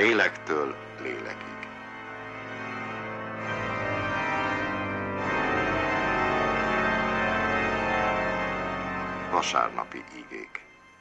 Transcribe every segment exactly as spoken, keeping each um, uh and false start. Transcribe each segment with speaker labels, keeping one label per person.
Speaker 1: lélektől lélekig. Vasárnapi igék.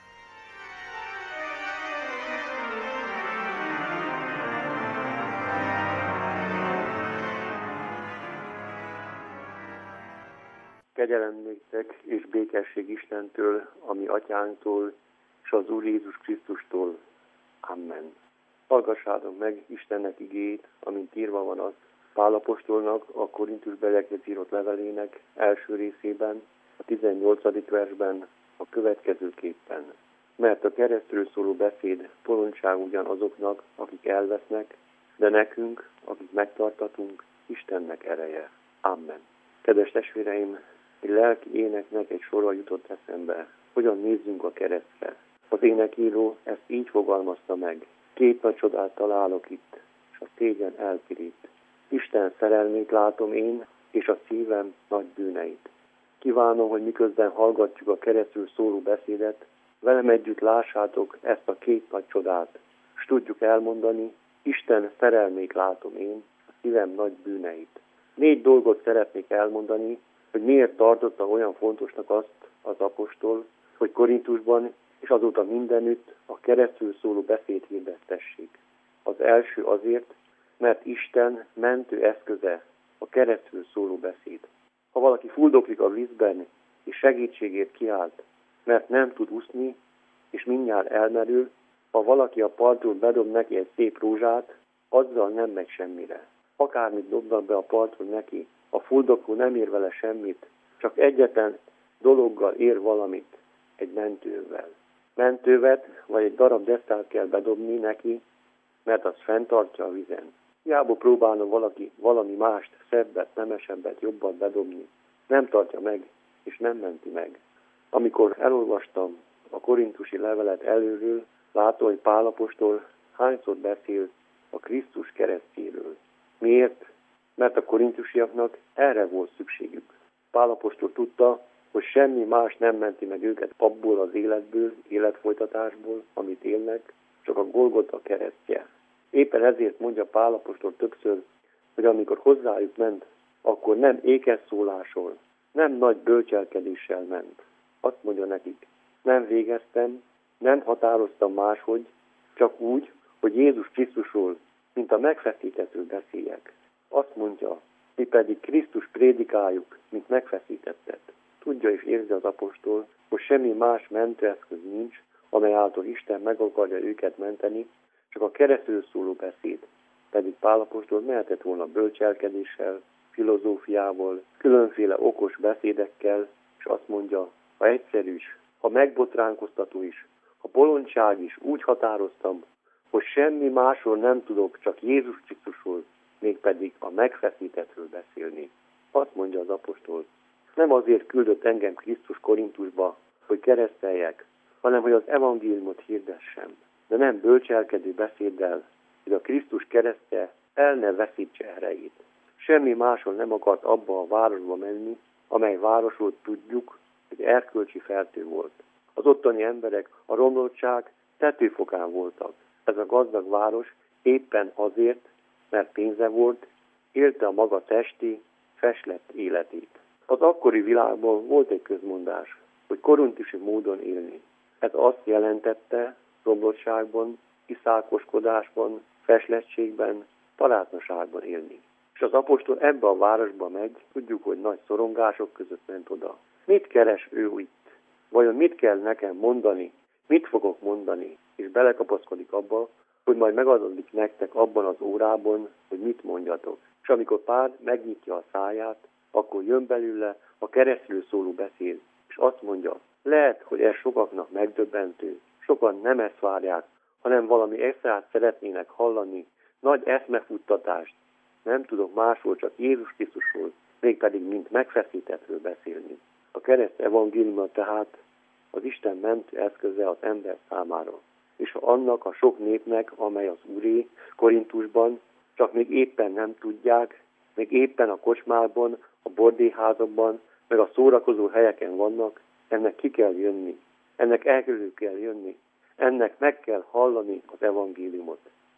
Speaker 2: Kegyelem néktek és békesség Istentől, a mi atyánktól, és az Úr Jézus Krisztustól. Amen. Hallgassátok meg Istennek igéjét, amint írva van az Pál apostolnak a Korintusbeliekhez írott levelének első részében, a tizennyolcadik versben, a következőképpen. Mert a keresztről szóló beszéd bolondság ugyan azoknak, akik elvesznek, de nekünk, akik megtartatunk, Istennek ereje. Amen. Kedves testvéreim, egy lelki éneknek egy sora jutott eszembe. Hogyan nézzünk a keresztre? Az énekíró ezt így fogalmazta meg. Két nagy csodát találok itt, és a szégyen elpirít. Isten szerelmét látom én, és a szívem nagy bűneit. Kívánom, hogy miközben hallgatjuk a keresztről szóló beszédet, velem együtt lássátok ezt a két nagy csodát, és tudjuk elmondani, Isten szerelmét látom én, a szívem nagy bűneit. Négy dolgot szeretnék elmondani, hogy miért tartotta olyan fontosnak azt az apostol, hogy Korintusban és azóta mindenütt a keresztről szóló beszéd hirdettessék. Az első azért, mert Isten mentő eszköze a keresztről szóló beszéd. Ha valaki fuldoklik a vízben és segítségért kiált, mert nem tud úszni és mindjárt elmerül, ha valaki a partról bedob neki egy szép rózsát, azzal nem megy semmire. Akármit dobnak be a partról neki, a fuldokló nem ér vele semmit, csak egyetlen dologgal ér valamit, egy mentővel. Mentővet vagy egy darab deszkát kell bedobni neki, mert az fenntartja a vizen. Hiába próbálna valaki valami mást, szebbet, nemesebbet, jobban bedobni. Nem tartja meg, és nem menti meg. Amikor elolvastam a korintusi levelet előről, látom, hogy Pál apostol hányszor beszél a Krisztus keresztjéről. Miért? Mert a korintusiaknak erre volt szükségük. Pál apostol tudta, hogy semmi más nem menti meg őket abból az életből, életfolytatásból, amit élnek, csak a Golgota keresztje. Éppen ezért mondja Pál apostol többször, hogy amikor hozzájuk ment, akkor nem ékes szólásol, nem nagy bölcselkedéssel ment. Azt mondja nekik, nem végeztem, nem határoztam máshogy, csak úgy, hogy Jézus Krisztusról, mint a megfeszítettről beszéljek. Azt mondja, mi pedig Krisztus prédikáljuk, mint megfeszítettet. Tudja és érzi az apostol, hogy semmi más mentőeszköz nincs, amely által Isten meg akarja őket menteni, csak a keresztről szóló beszéd. Pedig Pál apostol mehetett volna bölcselkedéssel, filozófiával, különféle okos beszédekkel, és azt mondja, ha egyszerű is, ha megbotránkoztató is, ha bolondság is, úgy határoztam, hogy semmi másról nem tudok, csak Jézus Krisztusról, mégpedig a megfeszítettről beszélni. Azt mondja az apostol, nem azért küldött engem Krisztus Korintusba, hogy kereszteljek, hanem hogy az evangéliumot hirdessem, de nem bölcselkedő beszéddel, hogy a Krisztus keresztje el ne veszítse erejét. Semmi máshol nem akart abba a városba menni, amely városról tudjuk, hogy erkölcsi fertő volt. Az ottani emberek a romlottság tetőfokán voltak. Ez a gazdag város éppen azért, mert pénze volt, élte a maga testi, feslett életét. Az akkori világban volt egy közmondás, hogy korintusi módon élni. Ez azt jelentette romlottságban, iszálkoskodásban, feslettségben, parátnaságban élni. És az apostol ebbe a városba megy, tudjuk, hogy nagy szorongások között ment oda. Mit keres ő itt? Vajon mit kell nekem mondani? Mit fogok mondani? És belekapaszkodik abba, hogy majd megadatik nektek abban az órában, hogy mit mondjatok. És amikor Pál megnyitja a száját, akkor jön belőle a keresztről szóló beszéd, és azt mondja, lehet, hogy ez sokaknak megdöbbentő, sokan nem ezt várják, hanem valami extrát szeretnének hallani, nagy eszmefuttatást. Nem tudok másról, csak Jézus Krisztusról, mégpedig mint megfeszítettről beszélni. A kereszt evangéliuma tehát az Isten mentő eszköze az ember számára. És annak a sok népnek, amely az Úré Korintusban, csak még éppen nem tudják, még éppen a kocsmában, a bordélyházakban, meg a szórakozó helyeken vannak, ennek ki kell jönni, ennek elkerülő kell jönni, ennek meg kell hallani az evangéliumot.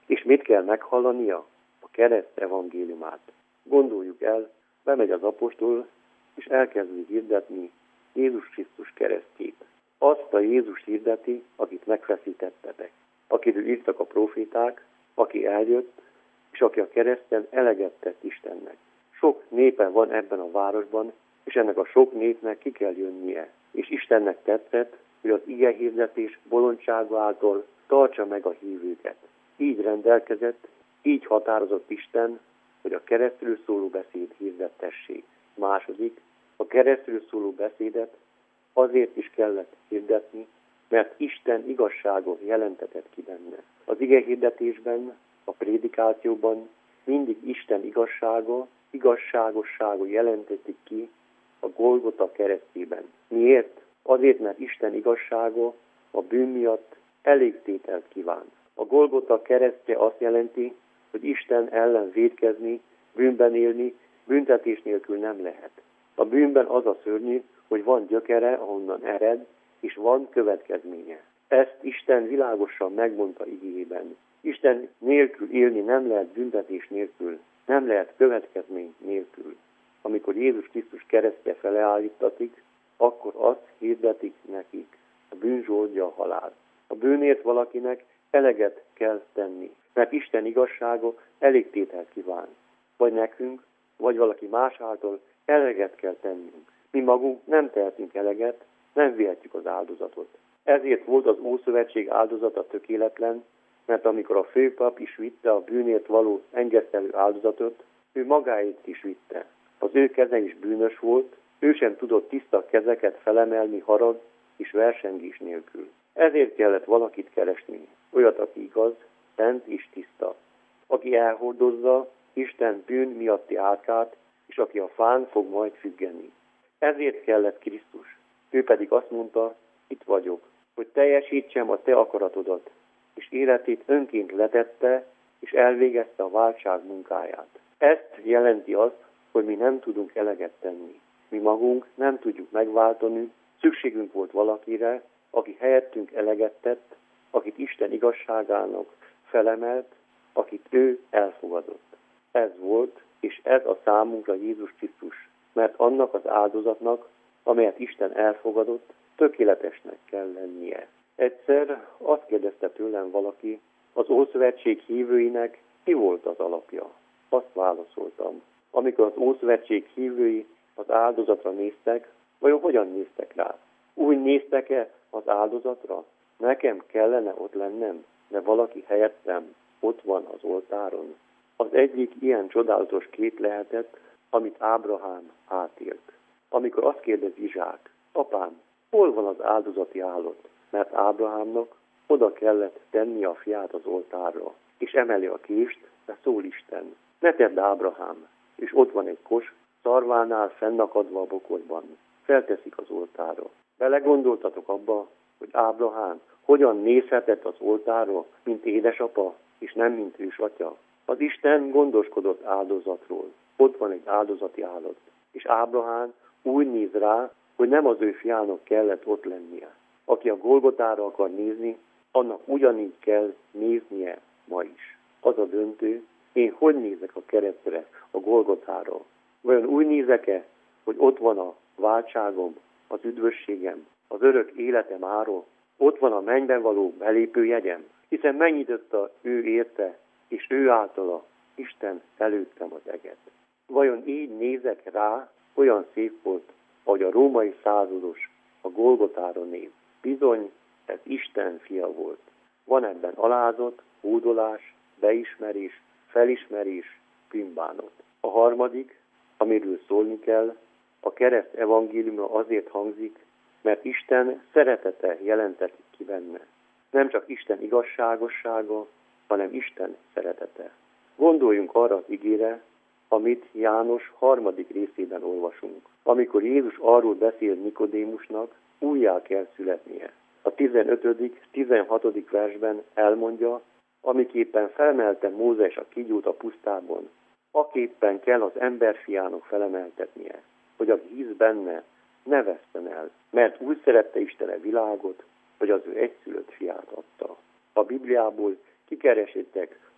Speaker 2: És mit kell meghallania? A kereszt evangéliumát. Gondoljuk el, bemegy az apostol, és elkezdi hirdetni Jézus Krisztus keresztjét. Azt a Jézus hirdeti, akit megfeszítettetek, akiről írtak a proféták, aki eljött, és aki a kereszten eleget tett Istennek. Sok népe van ebben a városban, és ennek a sok népnek ki kell jönnie. És Istennek tetszett, hogy az ige hirdetés bolondsága által tartsa meg a hívőket. Így rendelkezett, így határozott Isten, hogy a keresztről szóló beszéd hirdettessék. Második, a keresztről szóló beszédet azért is kellett hirdetni, mert Isten igazsága jelentetett ki benne. Az ige hirdetésben, a prédikációban mindig Isten igazsága, igazságossága jelentetik ki a Golgota keresztjében. Miért? Azért, mert Isten igazsága a bűn miatt elégtételt kíván. A Golgota keresztje azt jelenti, hogy Isten ellen vétkezni, bűnben élni, büntetés nélkül nem lehet. A bűnben az a szörnyű, hogy van gyökere, ahonnan ered, és van következménye. Ezt Isten világosan megmondta igéjében. Isten nélkül élni nem lehet büntetés nélkül, nem lehet következmény nélkül. Amikor Jézus Krisztus keresztje feleállítatik, akkor azt hirdetik nekik, a bűn zsoldja a halál. A bűnért valakinek eleget kell tenni, mert Isten igazsága elégtételt kíván. Vagy nekünk, vagy valaki más által eleget kell tennünk. Mi magunk nem tehetünk eleget, nem vihetjük az áldozatot. Ezért volt az Ószövetség áldozata tökéletlen, mert amikor a főpap is vitte a bűnért való engesztelő áldozatot, ő magáét is vitte. Az ő keze is bűnös volt, ő sem tudott tiszta kezeket felemelni harag és versengés nélkül. Ezért kellett valakit keresni, olyat, aki igaz, szent és tiszta, aki elhordozza Isten bűn miatti árkát, és aki a fán fog majd függeni. Ezért kellett Krisztus. Ő pedig azt mondta, itt vagyok, hogy teljesítsem a te akaratodat, és életét önként letette, és elvégezte a váltság munkáját. Ezt jelenti azt, hogy mi nem tudunk eleget tenni. Mi magunk nem tudjuk megváltani, szükségünk volt valakire, aki helyettünk eleget tett, akit Isten igazságának felemelt, akit ő elfogadott. Ez volt, és ez a számunkra Jézus Krisztus, mert annak az áldozatnak, amelyet Isten elfogadott, tökéletesnek kell lennie. Egyszer azt kérdezte tőlem valaki, az Ószövetség hívőinek mi volt az alapja? Azt válaszoltam. Amikor az Ószövetség hívői az áldozatra néztek, vajon hogyan néztek rá? Úgy néztek-e az áldozatra? Nekem kellene ott lennem, de valaki helyettem ott van az oltáron. Az egyik ilyen csodálatos kép lehetett, amit Ábrahám átélt. Amikor azt kérdezi Izsák, apám, hol van az áldozati állat? Mert Ábrahámnak oda kellett tenni a fiát az oltárra, és emeli a kést, de szól Isten. Ne tedd, Ábrahám, és ott van egy kos, szarvánál fennakadva a bokorban. Felteszik az oltárra. Belegondoltatok abba, hogy Ábrahám hogyan nézhetett az oltárra, mint édesapa, és nem mint ősatya? Az Isten gondoskodott áldozatról. Ott van egy áldozati állat. És Ábrahám úgy néz rá, hogy nem az ő fiának kellett ott lennie. Aki a Golgotára akar nézni, annak ugyanígy kell néznie ma is. Az a döntő, én hogy nézek a keresztre, a Golgotára? Vajon úgy nézek-e, hogy ott van a váltságom, az üdvösségem, az örök életem ára, ott van a mennyben való belépőjegyem, hiszen megnyitotta ő érte, és ő általa Isten előttem az eget. Vajon így nézek rá, olyan szép volt, ahogy a római százados a Golgotára néz. Bizony, ez Isten fia volt. Van ebben alázat, hódolás, beismerés, felismerés, bűnbánat. A harmadik, amiről szólni kell, a kereszt evangéliuma azért hangzik, mert Isten szeretete jelentetik ki benne. Nem csak Isten igazságossága, hanem Isten szeretete. Gondoljunk arra az igére, amit János harmadik részében olvasunk. Amikor Jézus arról beszél Nikodémusnak, újjá kell születnie. A tizenötödik tizenhatodik versben elmondja, amiképpen felmelte Mózes a kígyót a pusztában, aképpen kell az emberfiának felemeltetnie, hogy aki hisz benne, ne vesszen el, mert úgy szerette Isten a világot, hogy az ő egyszülött fiát adta. A Bibliából kikeresétek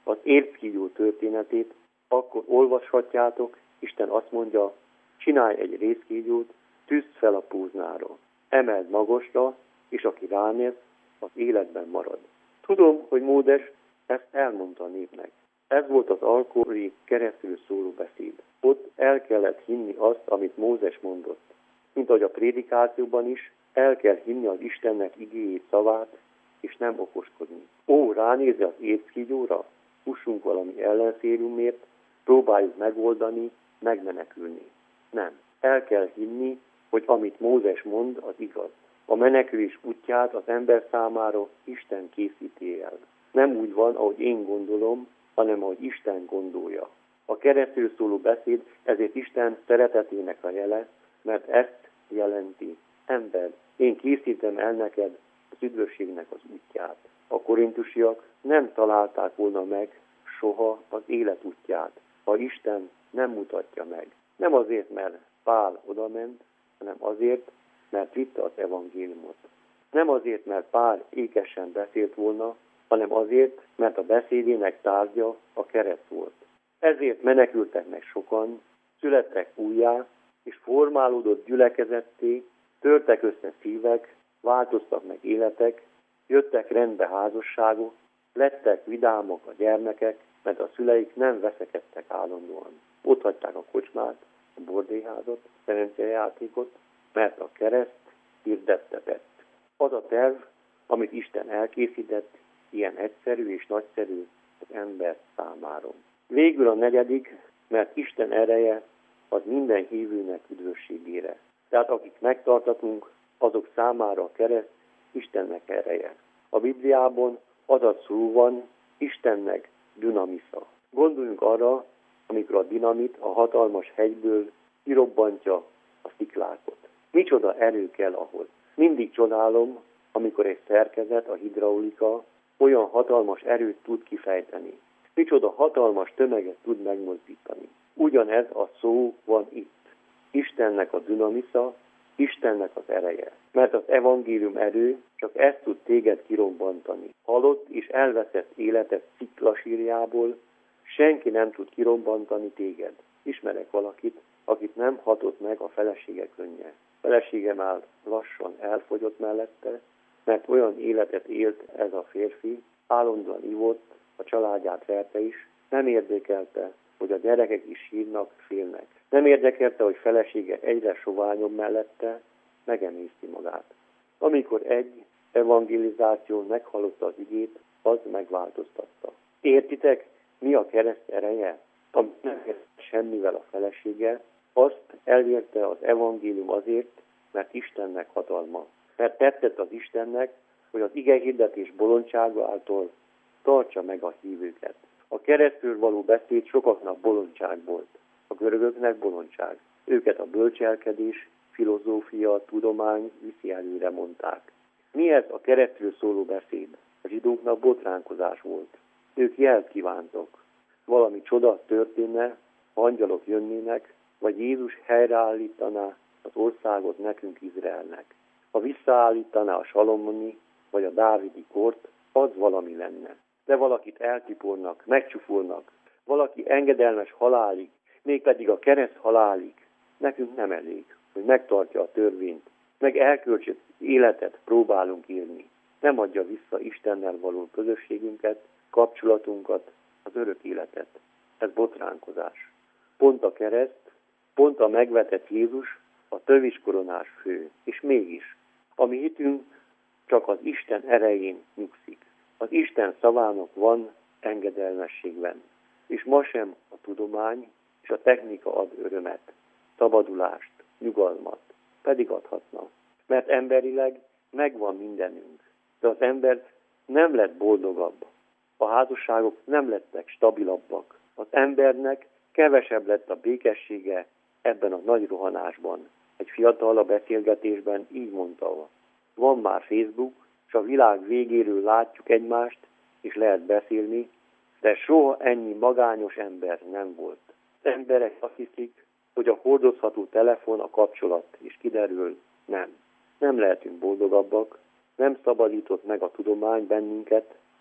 Speaker 2: az érckígyó történetét, akkor olvashatjátok, Isten azt mondja, csinálj egy rézkígyót, tűzd fel a póznára, emeld magasra, és aki ránéz, az életben marad. Tudom, hogy Mózes ezt elmondta a népnek. Ez volt az alkori keresztül szóló beszéd. Ott el kellett hinni azt, amit Mózes mondott. Mint ahogy a prédikációban is, el kell hinni az Istennek igéjét, szavát, és nem okoskodni. Ó, ránézni az érckígyóra, fussunk valami ellenszélünkért, próbáljuk megoldani, megmenekülni. Nem. El kell hinni, hogy amit Mózes mond, az igaz. A menekülés útját az ember számára Isten készíti el. Nem úgy van, ahogy én gondolom, hanem ahogy Isten gondolja. A keresztül szóló beszéd ezért Isten szeretetének a jele, mert ezt jelenti. Ember, én készítem el neked az üdvösségnek az útját. A korintusiak nem találták volna meg soha az élet útját, ha Isten nem mutatja meg. Nem azért, mert Pál odament, hanem azért, mert vitte az evangéliumot. Nem azért, mert Pál ékesen beszélt volna, hanem azért, mert a beszédének tárgya a kereszt volt. Ezért menekültek meg sokan, születtek újjá, és formálódott gyülekezetté, törtek össze szívek, változtak meg életek, jöttek rendbe házasságok, lettek vidámok a gyermekek, mert a szüleik nem veszekedtek állandóan. Ott hagyták a kocsmát, a bordélyházat, a szerencsejátékot, mert a kereszt hirdette vett. Az a terv, amit Isten elkészített, ilyen egyszerű és nagyszerű az ember számára. Végül a negyedik, mert Isten ereje az minden hívőnek üdvösségére. Tehát akik megtartatunk, azok számára a kereszt Istennek ereje. A Bibliában az a szó van, Istennek dinamisza. Gondoljunk arra, amikor a dinamit a hatalmas hegyből kirobbantja a sziklákat. Micsoda erő kell ahhoz. Mindig csodálom, amikor egy szerkezet, a hidraulika olyan hatalmas erőt tud kifejteni. Micsoda hatalmas tömeget tud megmozdítani. Ugyanez a szó van itt. Istennek a dinamisza, Istennek az ereje. Mert az evangélium erő csak ezt tud téged kirobbantani. Halott és elveszett életed sziklasírjából senki nem tud kirobbantani téged. Ismerek valakit, akit nem hatott meg a felesége könnye. A felesége már lassan elfogyott mellette, mert olyan életet élt ez a férfi, állandóan ivott, a családját verte is, nem érdekelte, hogy a gyerekek is sírnak, félnek. Nem érdekelte, hogy felesége egyre soványabb mellette, megemészti magát. Amikor egy evangelizáción meghallotta az igét, az megváltoztatta. Értitek, mi a kereszt ereje? Amit nem ért semmivel a felesége, azt elérte az evangélium azért, mert Istennek hatalma. Mert tetszett az Istennek, hogy az igehirdetés bolondsága által tartsa meg a hívőket. A keresztül való beszéd sokaknak bolondság volt. A görögöknek bolondság. Őket a bölcselkedés, filozófia, tudomány viszi előre, mondták. Mi ez a keresztül szóló beszéd? A zsidóknak botránkozás volt. Ők jelt kívántok. Valami csoda történne, angyalok jönnének, vagy Jézus helyreállítaná az országot nekünk, Izraelnek. Ha visszaállítaná a salomoni vagy a dávidi kort, az valami lenne. De valakit eltipornak, megcsúfolnak, valaki engedelmes halálig, mégpedig a kereszt halálig. Nekünk nem elég, hogy megtartja a törvényt, meg elkölcsött életet próbálunk élni. Nem adja vissza Istennel való közösségünket, kapcsolatunkat, az örök életet. Ez botránkozás. Pont a kereszt, pont a megvetett Jézus a töviskoronás fő. És mégis, a mi hitünk csak az Isten erején nyugszik. Az Isten szavának van engedelmességben. És ma sem a tudomány és a technika ad örömet, szabadulást, nyugalmat. Pedig adhatna. Mert emberileg megvan mindenünk. De az ember nem lett boldogabb. A házasságok nem lettek stabilabbak. Az embernek kevesebb lett a békessége ebben a nagy rohanásban. Egy fiatal a beszélgetésben így mondta: van már Facebook, és a világ végéről látjuk egymást, és lehet beszélni, de soha ennyi magányos ember nem volt. Az emberek azt hiszik, hogy a hordozható telefon a kapcsolat, és kiderül, nem. Nem lehetünk boldogabbak, nem szabadított meg a tudomány bennünket,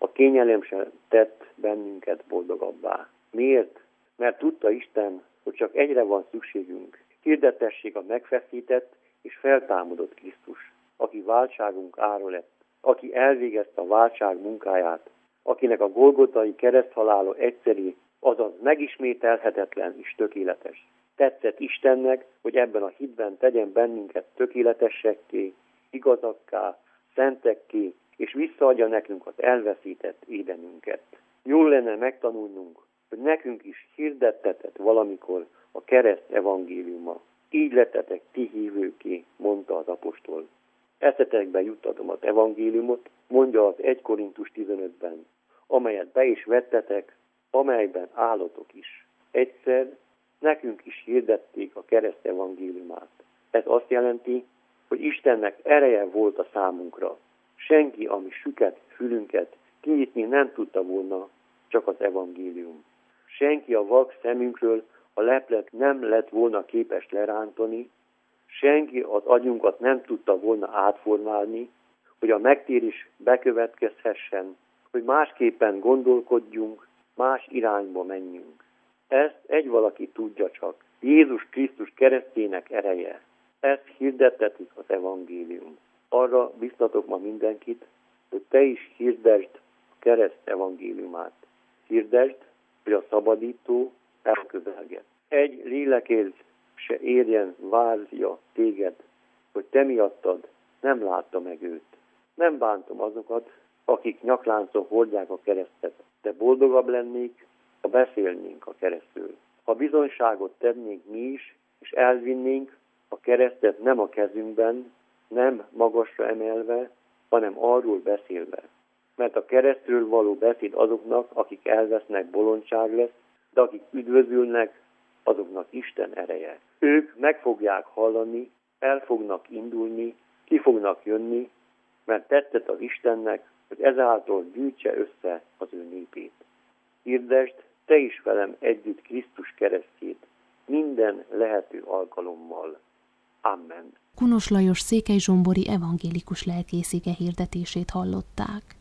Speaker 2: A kényelem sem tett bennünket boldogabbá. Miért? Mert tudta Isten, hogy csak egyre van szükségünk. Hirdetessék a megfeszített és feltámadott Krisztus, aki váltságunk ára lett, aki elvégezte a váltság munkáját, akinek a golgotai kereszthalála egyszeri, azaz megismételhetetlen és tökéletes. Tetszett Istennek, hogy ebben a hitben tegyen bennünket tökéletesekké, igazakká, szentekké, és visszaadja nekünk az elveszített édenünket. Jól lenne megtanulnunk, hogy nekünk is hirdettetett valamikor a kereszt evangéliuma. Így lettetek ti hívőké, mondta az apostol. Eszetekbe juttatom az evangéliumot, mondja az egy Korintus tizenötben, amelyet be is vettetek, amelyben állatok is. Egyszer nekünk is hirdették a kereszt evangéliumát. Ez azt jelenti, hogy Istennek ereje volt a számunkra. Senki, ami süket fülünket kinyitni nem tudta volna, csak az evangélium. Senki a vak szemünkről a leplet nem lett volna képes lerántani, senki az agyunkat nem tudta volna átformálni, hogy a megtérés bekövetkezhessen, hogy másképpen gondolkodjunk, más irányba menjünk. Ezt egy valaki tudja csak, Jézus Krisztus keresztjének ereje. Ezt hirdettetik az evangélium. Arra biztatok ma mindenkit, hogy te is hirdesd a kereszt evangéliumát. Hirdesd, hogy a szabadító elközelget. Egy lélekérz se érjen várja téged, hogy te miattad nem látta meg őt. Nem bántom azokat, akik nyakláncon hordják a keresztet, de boldogabb lennék, ha beszélnénk a keresztről. Ha bizonyságot tennénk mi is, és elvinnénk a keresztet nem a kezünkben, nem magasra emelve, hanem arról beszélve. Mert a keresztről való beszéd azoknak, akik elvesznek, bolondság lesz, de akik üdvözülnek, azoknak Isten ereje. Ők meg fogják hallani, el fognak indulni, ki fognak jönni, mert tetszett az Istennek, hogy ezáltal gyűjtse össze az ő népét. Hirdesd te is velem együtt Krisztus keresztjét, minden lehető alkalommal. Amen.
Speaker 3: Kunos Lajos székelyzsombori evangélikus lelkész ige hirdetését hallották.